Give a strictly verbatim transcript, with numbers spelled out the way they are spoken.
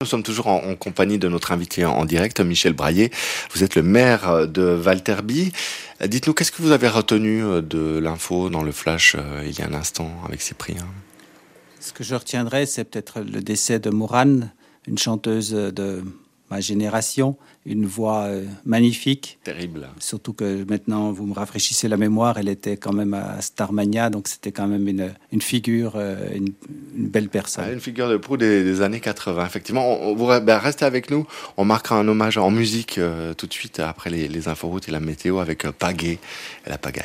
Nous sommes toujours en, en compagnie de notre invité en, en direct, Michel Braillé. Vous êtes le maire de Valterby. Dites-nous, qu'est-ce que vous avez retenu de l'info dans le flash euh, il y a un instant avec Cyprien? Ce que je retiendrai, c'est peut-être le décès de Mourane, une chanteuse de ma génération, une voix euh, magnifique. Terrible. Surtout que maintenant, vous me rafraîchissez la mémoire, elle était quand même à Starmania, donc c'était quand même une, une figure, euh, une, une belle personne. Ah, une figure de proue des, des années quatre-vingts, effectivement. On, on, vous ben, restez avec nous, on marquera un hommage en musique euh, tout de suite après les, les inforoutes et la météo avec euh, Pagaie et la pagaille.